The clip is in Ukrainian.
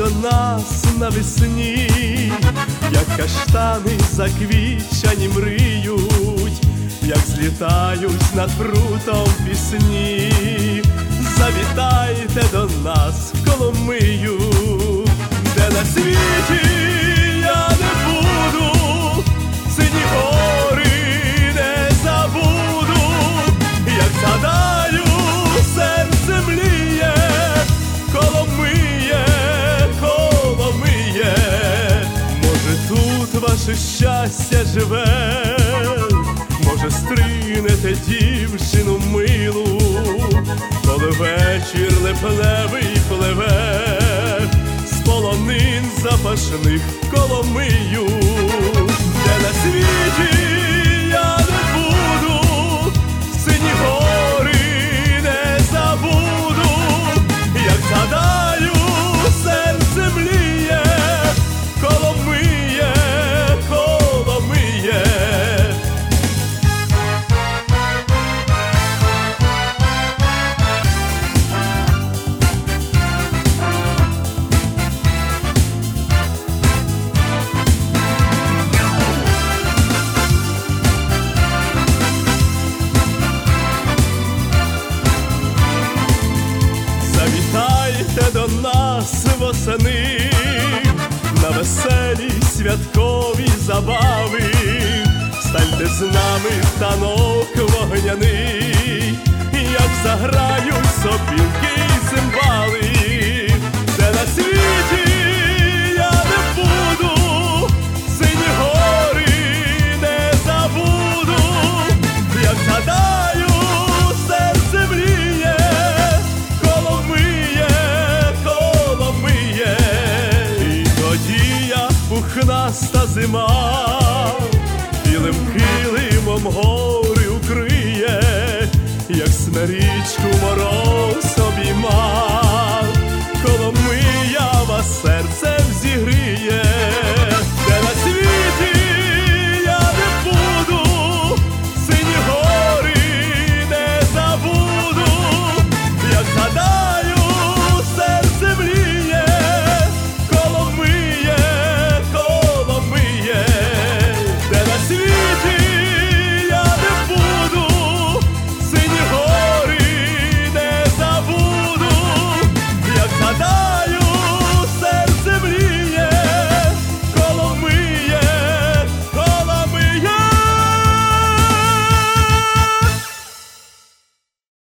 до нас навесні, як каштани заквічані мриють, як злітають над прутом пісні. Завітайте до нас в Коломию, де на світі я не буду, сині гори не забуду, як згадаю, серце мліє, Коломиє, Коломиє. Може, тут ваше щастя живе, може, стринете дівчину милу, коли вечір леплевий пливе з полонин запашних в Коломию, де на світі я не буду, сині гори не забуду, як згадаю, серце мліє, Коломиє, Коломиє. Завітайте до нас восени на веселі святкові забави, станьте з нами в танок вогняний, як заграють собі